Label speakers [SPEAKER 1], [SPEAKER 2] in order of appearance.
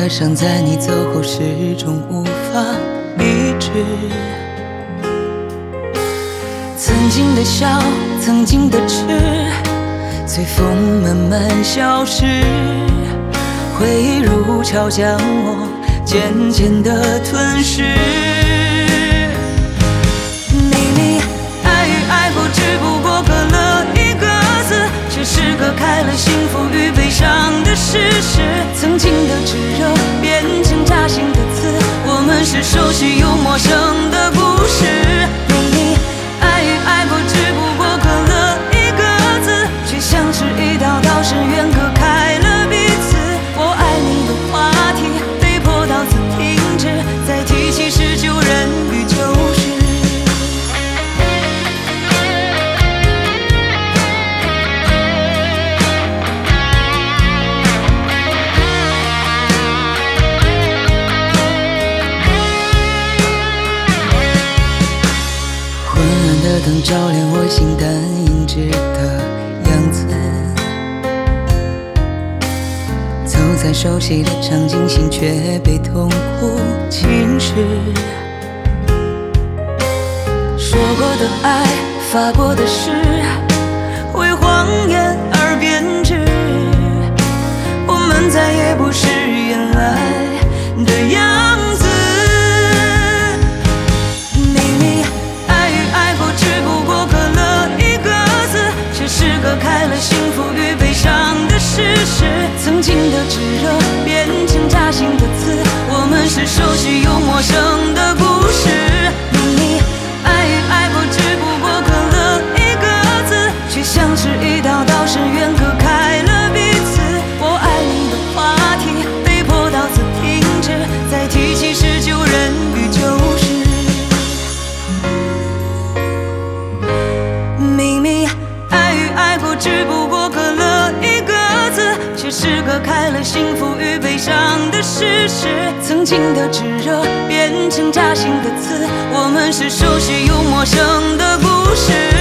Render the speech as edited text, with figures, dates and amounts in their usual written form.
[SPEAKER 1] 的伤在你走后始终无法医治。曾经的笑，曾经的痴，随风慢慢消失。回忆如潮将我渐渐地吞噬。明明爱与爱不只不过隔了一个字，却是隔开了幸福与悲伤的事实。曾经的炙热变成扎心的刺，我们是熟悉又陌生的故事。明明爱与爱不只不过隔了一个字，却像是一道道深渊隔开了彼此。我爱你的话题被迫到此停止，再提起是旧人与旧事。昏暗的灯照亮我形单影只的样子，走在熟悉的场景，心却被痛苦侵蚀。说过的爱，发过的誓，为谎言而编织。我们再也不是原来的样子。明明爱与爱不只不过隔了一个字，却是隔开了幸福与悲伤的事实。曾经的炙热变成扎心的刺，我们是熟悉又陌生的故事。明明爱与爱不只不过隔了一个字，却像是一道道深渊隔开了彼此。我爱你的话题被迫到此停止，再提起是旧人与旧事。明明爱与爱不只不过隔了一个字，却是隔开了幸福与悲伤的事实。曾经的炙热变成扎心的刺，我们是熟悉又陌生的故事。